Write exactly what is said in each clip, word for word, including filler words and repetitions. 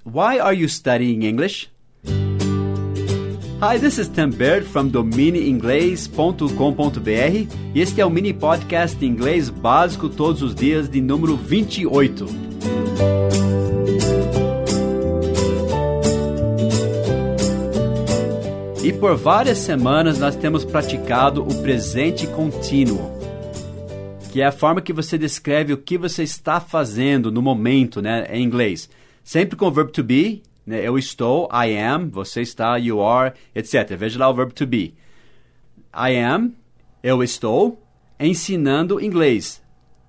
why are you studying English? Hi, this is Tim Baird from domine inglês ponto com ponto b r e este é o mini podcast de inglês básico todos os dias de número vinte e oito. E por várias semanas nós temos praticado o presente contínuo, que é a forma que você descreve o que você está fazendo no momento, né, em inglês. Sempre com o verbo to be, né, eu estou, I am, você está, you are, etcétera. Veja lá o verbo to be. I am, eu estou, ensinando inglês.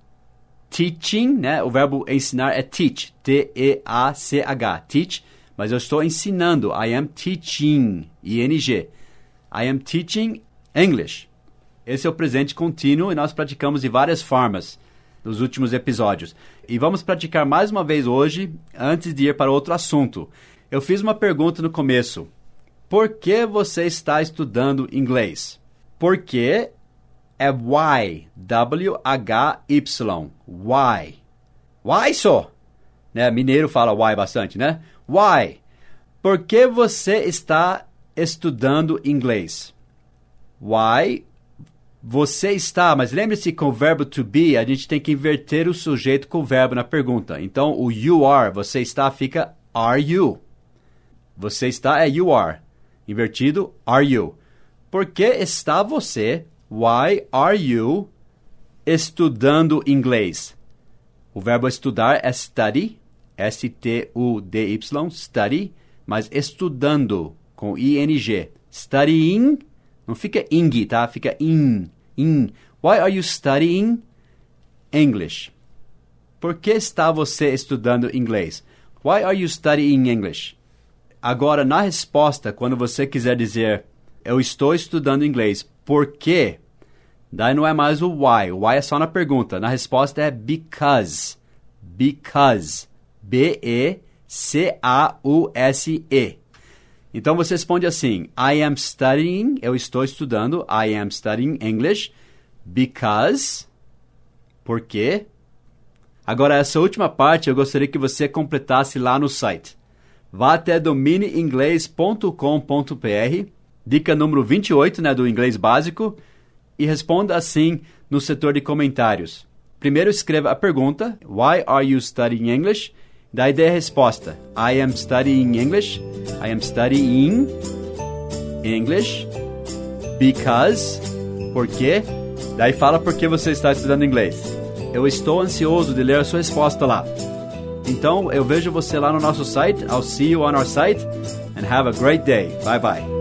Teaching, né, o verbo ensinar é teach, T E A C H, teach, mas eu estou ensinando, I am teaching, I N G. I am teaching English. Esse é o presente contínuo e nós praticamos de várias formas nos últimos episódios. E vamos praticar mais uma vez hoje, antes de ir para outro assunto. Eu fiz uma pergunta no começo. Por que você está estudando inglês? Porque é why, W H Y, why. Why só? Né? Mineiro fala why bastante, né? Why? Por que você está estudando inglês? Why? Você está, mas lembre-se, com o verbo to be, a gente tem que inverter o sujeito com o verbo na pergunta. Então, o you are, você está, fica are you. Você está é you are. Invertido, are you. Por que está você, why are you, estudando inglês? O verbo estudar é study, S T U D Y, study, mas estudando, com I N G. Studying, não fica ing, tá? Fica in, in. Why are you studying English? Por que está você estudando inglês? Why are you studying English? Agora, na resposta, quando você quiser dizer, eu estou estudando inglês, por quê? Daí não é mais o why. O why é só na pergunta. Na resposta é because. Because. B E C A U S E. Então você responde assim, I am studying, eu estou estudando, I am studying English, because, por quê? Agora, essa última parte eu gostaria que você completasse lá no site. Vá até domine inglês ponto com ponto b r, dica número vinte e oito, né, do inglês básico, e responda assim no setor de comentários. Primeiro escreva a pergunta, why are you studying English? Daí dê a resposta, I am studying English, I am studying English, because, por quê? Daí fala por que você está estudando inglês. Eu estou ansioso de ler a sua resposta lá. Então, eu vejo você lá no nosso site. I'll see you on our site, and have a great day. Bye bye.